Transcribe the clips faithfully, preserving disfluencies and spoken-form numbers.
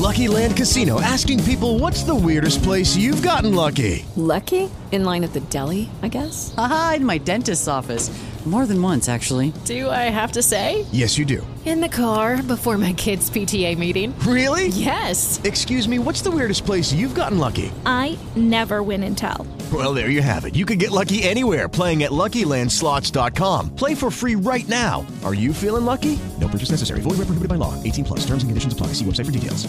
Lucky Land Casino, asking people, what's the weirdest place you've gotten lucky? Lucky? In line at the deli, I guess? Aha, in my dentist's office. More than once, actually. Do I have to say? Yes, you do. In the car before my kids' P T A meeting. Really? Yes. Excuse me, what's the weirdest place you've gotten lucky? I never win and tell. Well, there you have it. You can get lucky anywhere, playing at Lucky Land Slots dot com. Play for free right now. Are you feeling lucky? No purchase necessary. Void where prohibited by law. eighteen plus. Terms and conditions apply. See website for details.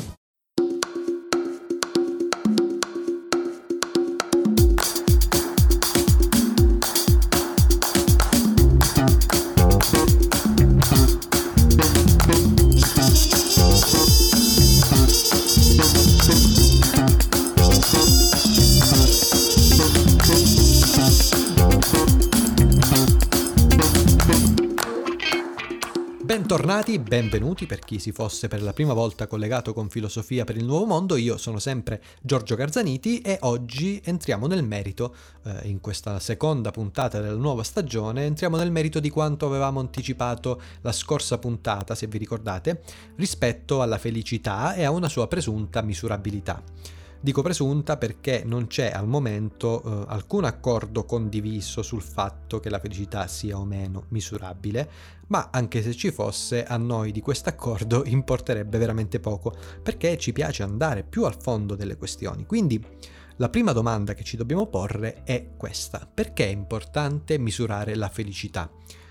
Bentornati, benvenuti per chi si fosse per la prima volta collegato con Filosofia per il Nuovo Mondo. Io sono sempre Giorgio Garzaniti e oggi entriamo nel merito, eh, in questa seconda puntata della nuova stagione, entriamo nel merito di quanto avevamo anticipato la scorsa puntata, se vi ricordate, rispetto alla felicità e a una sua presunta misurabilità. Dico presunta perché non c'è al momento eh, alcun accordo condiviso sul fatto che la felicità sia o meno misurabile, ma anche se ci fosse, a noi di questo accordo importerebbe veramente poco, perché ci piace andare più al fondo delle questioni. Quindi la prima domanda che ci dobbiamo porre è questa: perché è importante misurare la felicità?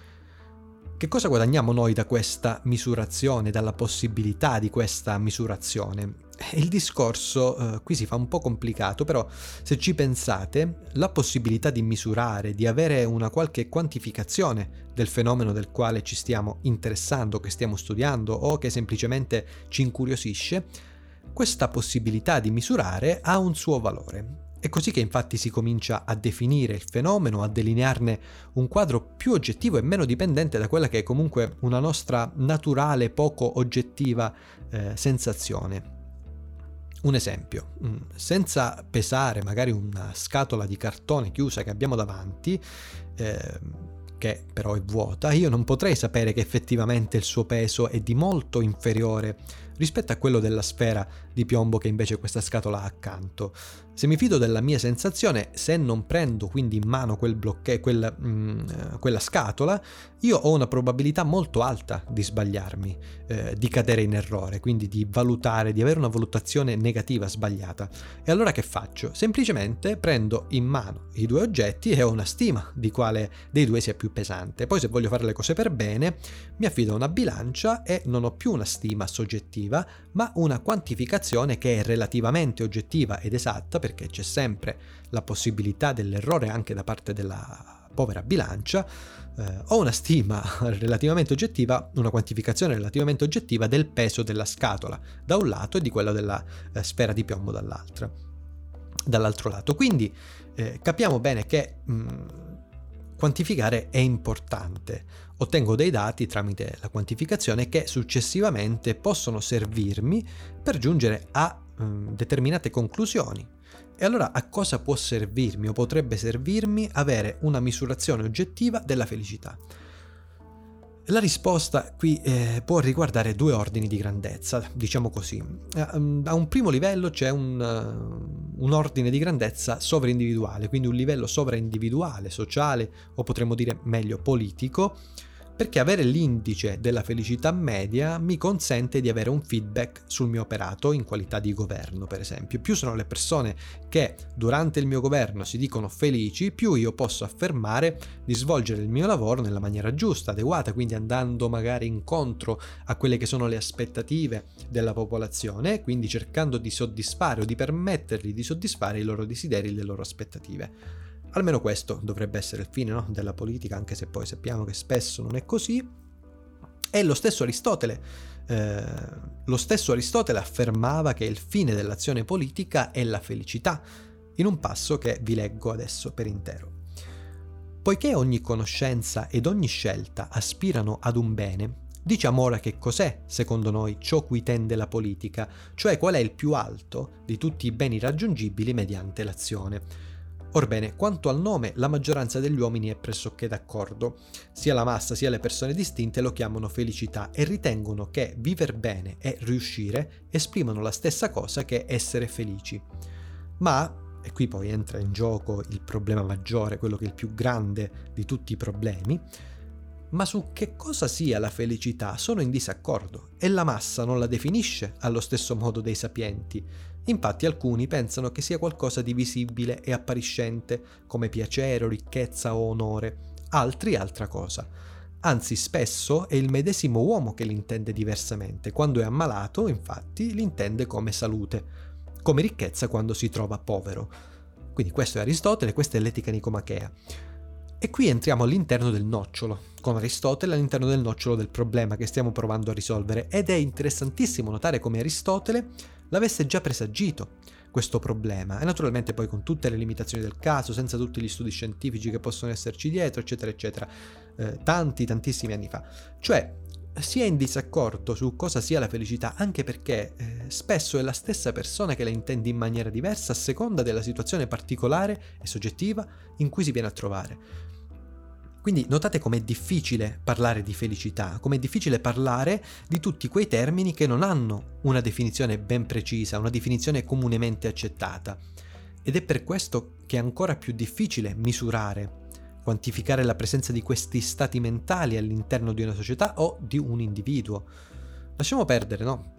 Che cosa guadagniamo noi da questa misurazione, dalla possibilità di questa misurazione? Il discorso eh, qui si fa un po' complicato, però se ci pensate, la possibilità di misurare, di avere una qualche quantificazione del fenomeno del quale ci stiamo interessando, che stiamo studiando o che semplicemente ci incuriosisce, questa possibilità di misurare ha un suo valore. È così che infatti si comincia a definire il fenomeno, a delinearne un quadro più oggettivo e meno dipendente da quella che è comunque una nostra naturale, poco oggettiva eh, sensazione. Un esempio, senza pesare magari una scatola di cartone chiusa che abbiamo davanti, eh, che però è vuota, io non potrei sapere che effettivamente il suo peso è di molto inferiore rispetto a quello della sfera di piombo che invece questa scatola ha accanto. Se mi fido della mia sensazione, se non prendo quindi in mano quel blocche, quel, mh, quella scatola, io ho una probabilità molto alta di sbagliarmi, eh, di cadere in errore, quindi di valutare, di avere una valutazione negativa sbagliata. E allora che faccio? Semplicemente prendo in mano i due oggetti e ho una stima di quale dei due sia più pesante. Poi se voglio fare le cose per bene, mi affido a una bilancia e non ho più una stima soggettiva, ma una quantificazione che è relativamente oggettiva ed esatta, perché c'è sempre la possibilità dell'errore anche da parte della povera bilancia. Eh, ho una stima relativamente oggettiva, una quantificazione relativamente oggettiva del peso della scatola da un lato e di quello della eh, sfera di piombo dall'altra, dall'altro lato. Quindi eh, capiamo bene che mh, quantificare è importante. Ottengo dei dati tramite la quantificazione che successivamente possono servirmi per giungere a mh, determinate conclusioni. E allora a cosa può servirmi o potrebbe servirmi avere una misurazione oggettiva della felicità? La risposta qui eh, può riguardare due ordini di grandezza, diciamo così. A un primo livello c'è un, uh, un ordine di grandezza sovraindividuale, quindi un livello sovraindividuale, sociale o potremmo dire meglio politico, perché avere l'indice della felicità media mi consente di avere un feedback sul mio operato in qualità di governo, per esempio. Più sono le persone che durante il mio governo si dicono felici, più io posso affermare di svolgere il mio lavoro nella maniera giusta, adeguata, quindi andando magari incontro a quelle che sono le aspettative della popolazione, quindi cercando di soddisfare o di permettergli di soddisfare i loro desideri e le loro aspettative. Almeno questo dovrebbe essere il fine, no? della politica, anche se poi sappiamo che spesso non è così. E lo stesso Aristotele, eh, lo stesso Aristotele affermava che il fine dell'azione politica è la felicità, in un passo che vi leggo adesso per intero. Poiché ogni conoscenza ed ogni scelta aspirano ad un bene, diciamo ora che cos'è, secondo noi, ciò cui tende la politica, cioè qual è il più alto di tutti i beni raggiungibili mediante l'azione. Orbene, quanto al nome, la maggioranza degli uomini è pressoché d'accordo. Sia la massa sia le persone distinte lo chiamano felicità e ritengono che viver bene e riuscire esprimono la stessa cosa che essere felici. Ma, e qui poi entra in gioco il problema maggiore, quello che è il più grande di tutti i problemi, ma su che cosa sia la felicità sono in disaccordo e la massa non la definisce allo stesso modo dei sapienti. Infatti alcuni pensano che sia qualcosa di visibile e appariscente, come piacere, ricchezza o onore, altri altra cosa. Anzi, spesso è il medesimo uomo che l'intende diversamente. Quando è ammalato, infatti, l'intende come salute, come ricchezza quando si trova povero. Quindi questo è Aristotele, questa è l'etica nicomachea. E qui entriamo all'interno del nocciolo, con Aristotele all'interno del nocciolo del problema che stiamo provando a risolvere, ed è interessantissimo notare come Aristotele l'avesse già presagito questo problema, e naturalmente poi con tutte le limitazioni del caso, senza tutti gli studi scientifici che possono esserci dietro, eccetera, eccetera, eh, tanti, tantissimi anni fa. Cioè, si è in disaccordo su cosa sia la felicità, anche perché eh, spesso è la stessa persona che la intende in maniera diversa a seconda della situazione particolare e soggettiva in cui si viene a trovare. Quindi notate com'è difficile parlare di felicità, com'è difficile parlare di tutti quei termini che non hanno una definizione ben precisa, una definizione comunemente accettata. Ed è per questo che è ancora più difficile misurare, quantificare la presenza di questi stati mentali all'interno di una società o di un individuo. Lasciamo perdere, no?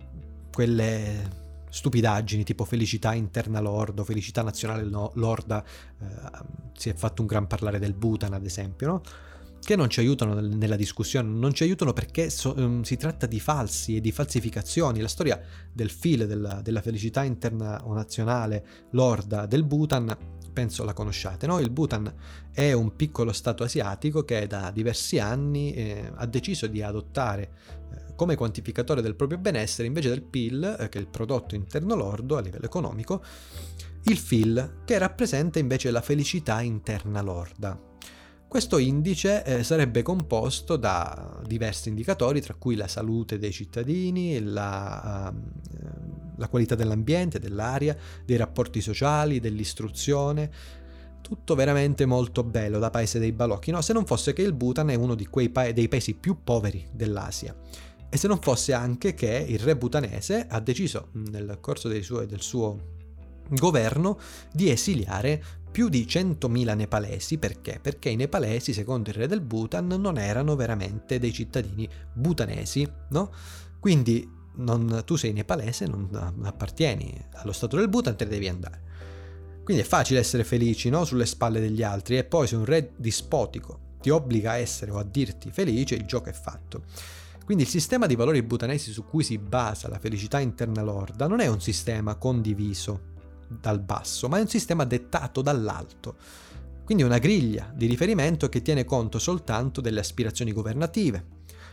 Quelle stupidaggini tipo felicità interna lorda, felicità nazionale lorda, eh, si è fatto un gran parlare del Bhutan ad esempio, no? Che non ci aiutano nella discussione, non ci aiutano perché so, um, si tratta di falsi e di falsificazioni. La storia del F I L, della, della felicità interna o nazionale lorda del Bhutan, penso la conosciate, no? Il Bhutan è un piccolo stato asiatico che da diversi anni eh, ha deciso di adottare eh, come quantificatore del proprio benessere, invece del P I L, eh, che è il prodotto interno lordo a livello economico, il F I L, che rappresenta invece la felicità interna lorda. Questo indice eh, sarebbe composto da diversi indicatori, tra cui la salute dei cittadini, la, uh, la qualità dell'ambiente, dell'aria, dei rapporti sociali, dell'istruzione. Tutto veramente molto bello da paese dei balocchi, no? Se non fosse che il Bhutan è uno di quei pa- dei paesi più poveri dell'Asia. E se non fosse anche che il re bhutanese ha deciso nel corso dei suoi, del suo governo di esiliare più di centomila nepalesi. Perché? Perché i nepalesi, secondo il re del Bhutan, non erano veramente dei cittadini bhutanesi, no? Quindi non, tu sei nepalese, non appartieni allo stato del Bhutan, te ne devi andare. Quindi è facile essere felici, no? Sulle spalle degli altri, e poi se un re dispotico ti obbliga a essere o a dirti felice, il gioco è fatto. Quindi il sistema di valori bhutanesi su cui si basa la felicità interna lorda non è un sistema condiviso dal basso, ma è un sistema dettato dall'alto. Quindi una griglia di riferimento che tiene conto soltanto delle aspirazioni governative,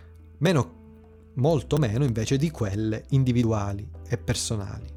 meno, molto meno invece di quelle individuali e personali.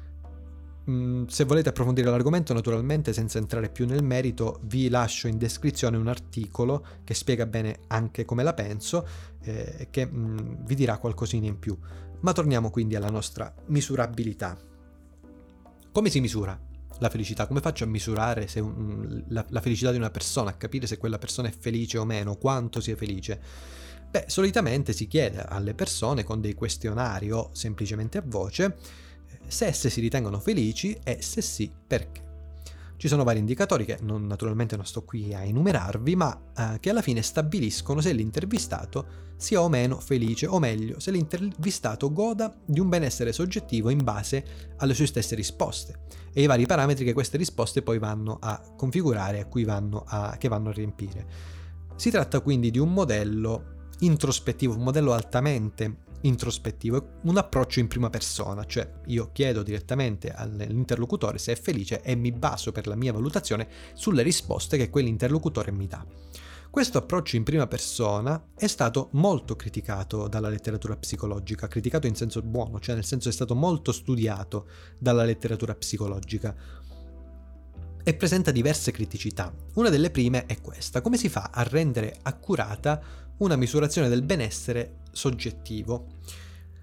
Mm, se volete approfondire l'argomento, naturalmente senza entrare più nel merito, vi lascio in descrizione un articolo che spiega bene anche come la penso e eh, che mm, vi dirà qualcosina in più. Ma torniamo quindi alla nostra misurabilità. Come si misura la felicità? Come faccio a misurare se un, la, la felicità di una persona, a capire se quella persona è felice o meno, quanto sia felice? Beh, solitamente si chiede alle persone con dei questionari o semplicemente a voce se esse si ritengono felici e se sì, perché. Ci sono vari indicatori che non, naturalmente non sto qui a enumerarvi, ma eh, che alla fine stabiliscono se l'intervistato sia o meno felice, o meglio, se l'intervistato goda di un benessere soggettivo in base alle sue stesse risposte e i vari parametri che queste risposte poi vanno a configurare, a cui vanno a, che vanno a riempire. Si tratta quindi di un modello introspettivo, un modello altamente introspettivo, un approccio in prima persona, cioè io chiedo direttamente all'interlocutore se è felice e mi baso per la mia valutazione sulle risposte che quell'interlocutore mi dà. Questo approccio in prima persona è stato molto criticato dalla letteratura psicologica, criticato in senso buono, cioè nel senso è stato molto studiato dalla letteratura psicologica e presenta diverse criticità. Una delle prime è questa: come si fa a rendere accurata una misurazione del benessere soggettivo?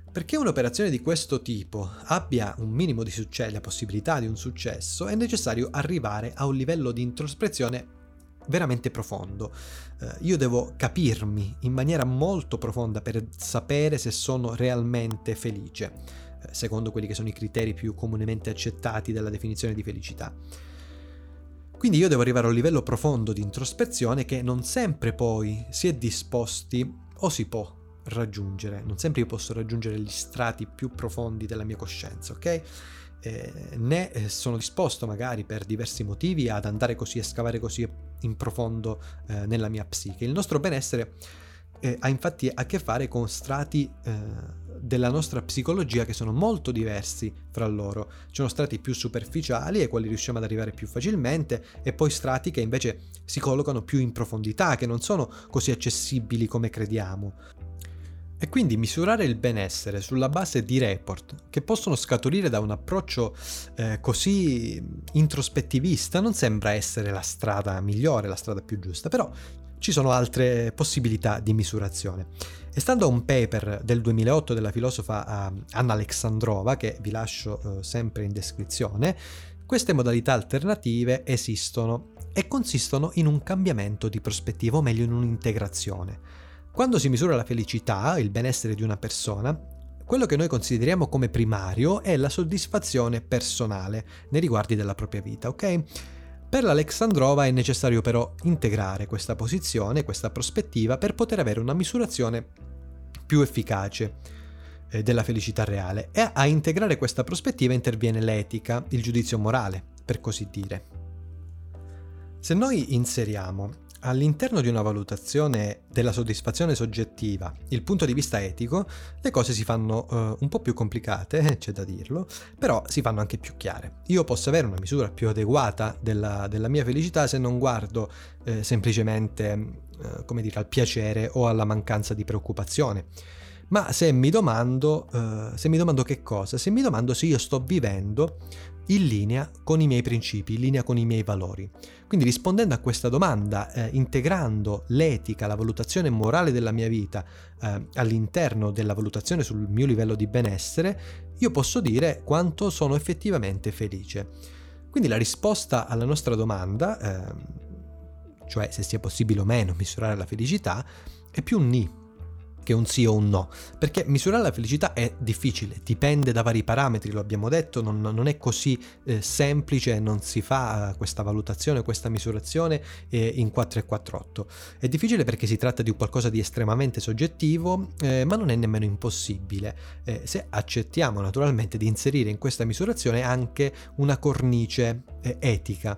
Perché un'operazione di questo tipo abbia un minimo di successo, la possibilità di un successo, è necessario arrivare a un livello di introspezione veramente profondo. Eh, io devo capirmi in maniera molto profonda per sapere se sono realmente felice, eh, secondo quelli che sono i criteri più comunemente accettati della definizione di felicità. Quindi io devo arrivare a un livello profondo di introspezione che non sempre poi si è disposti o si può raggiungere. Non sempre io posso raggiungere gli strati più profondi della mia coscienza, ok? Eh, né sono disposto magari per diversi motivi ad andare così, a scavare così in profondo eh, nella mia psiche. Il nostro benessere eh, ha infatti a che fare con strati eh, della nostra psicologia che sono molto diversi fra loro. Ci sono strati più superficiali ai quali riusciamo ad arrivare più facilmente, e poi strati che invece si collocano più in profondità, che non sono così accessibili come crediamo. E quindi misurare il benessere sulla base di report che possono scaturire da un approccio eh, così introspettivista non sembra essere la strada migliore, la strada più giusta, però ci sono altre possibilità di misurazione. E stando a un paper del duemilaotto della filosofa uh, Anna Alexandrova, che vi lascio uh, sempre in descrizione, queste modalità alternative esistono e consistono in un cambiamento di prospettiva, o meglio in un'integrazione. Quando si misura la felicità, il benessere di una persona, quello che noi consideriamo come primario è la soddisfazione personale nei riguardi della propria vita, ok? Per l'Alexandrova è necessario però integrare questa posizione, questa prospettiva, per poter avere una misurazione più efficace eh, della felicità reale. E a integrare questa prospettiva interviene l'etica, il giudizio morale, per così dire. Se noi inseriamo all'interno di una valutazione della soddisfazione soggettiva il punto di vista etico, le cose si fanno uh, un po' più complicate, c'è da dirlo, però si fanno anche più chiare. Io posso avere una misura più adeguata della, della mia felicità se non guardo eh, semplicemente eh, come dire, al piacere o alla mancanza di preoccupazione, ma se mi domando uh, se mi domando che cosa? Se mi domando se io sto vivendo in linea con i miei principi, in linea con i miei valori. Quindi rispondendo a questa domanda, eh, integrando l'etica, la valutazione morale della mia vita eh, all'interno della valutazione sul mio livello di benessere, io posso dire quanto sono effettivamente felice. Quindi la risposta alla nostra domanda, eh, cioè se sia possibile o meno misurare la felicità, è più un ni che un sì o un no, perché misurare la felicità è difficile, dipende da vari parametri, lo abbiamo detto, non, non è così eh, semplice, non si fa questa valutazione, questa misurazione eh, in quattro e quattro otto. È difficile perché si tratta di qualcosa di estremamente soggettivo, eh, ma non è nemmeno impossibile, eh, se accettiamo naturalmente di inserire in questa misurazione anche una cornice eh, etica.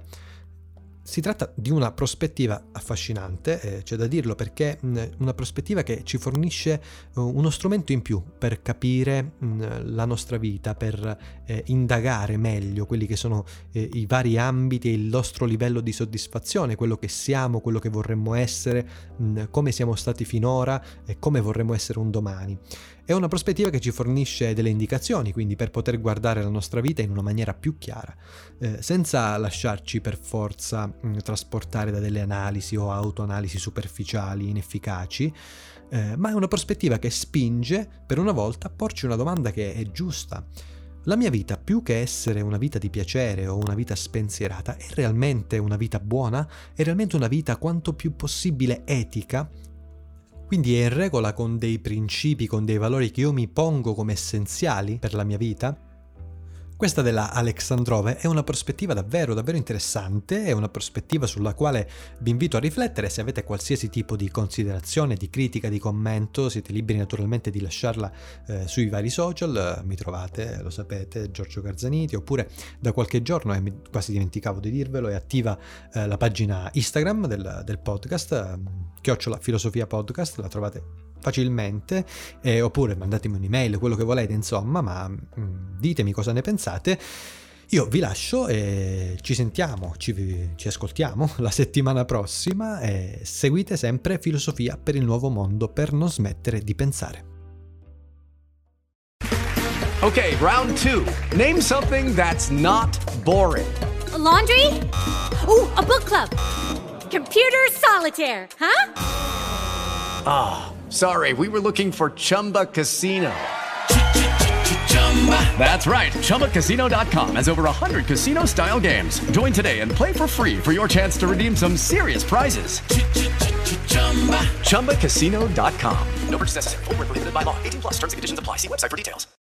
Si tratta di una prospettiva affascinante, eh, c'è da dirlo, perché mh, una prospettiva che ci fornisce uh, uno strumento in più per capire mh, la nostra vita, per eh, indagare meglio quelli che sono eh, i vari ambiti e il nostro livello di soddisfazione, quello che siamo, quello che vorremmo essere, mh, come siamo stati finora e come vorremmo essere un domani. È una prospettiva che ci fornisce delle indicazioni, quindi per poter guardare la nostra vita in una maniera più chiara, eh, senza lasciarci per forza mh, trasportare da delle analisi o autoanalisi superficiali, inefficaci, eh, ma è una prospettiva che spinge per una volta a porci una domanda che è giusta. La mia vita, più che essere una vita di piacere o una vita spensierata, è realmente una vita buona? È realmente una vita quanto più possibile etica? Quindi è in regola con dei principi, con dei valori che io mi pongo come essenziali per la mia vita? Questa della Alexandrova è una prospettiva davvero, davvero interessante, è una prospettiva sulla quale vi invito a riflettere. Se avete qualsiasi tipo di considerazione, di critica, di commento, siete liberi naturalmente di lasciarla eh, sui vari social, mi trovate, lo sapete, Giorgio Garzaniti, oppure da qualche giorno, e mi quasi dimenticavo di dirvelo, è attiva eh, la pagina Instagram del, del podcast, eh, chiocciola filosofia podcast, la trovate facilmente, eh, oppure mandatemi un'email, quello che volete, insomma, ma mh, ditemi cosa ne pensate. Io vi lascio e ci sentiamo, ci, ci ascoltiamo la settimana prossima, e seguite sempre Filosofia per il Nuovo Mondo per non smettere di pensare. Okay, round two. Name something that's not boring. A laundry? Ooh, a book club. Computer solitaire, huh? Ah, oh, sorry, we were looking for Chumba Casino. That's right. Chumba Casino dot com has over one hundred casino-style games. Join today and play for free for your chance to redeem some serious prizes. Chumba Casino dot com. No purchase necessary. Void where prohibited by law. eighteen plus terms and conditions apply. See website for details.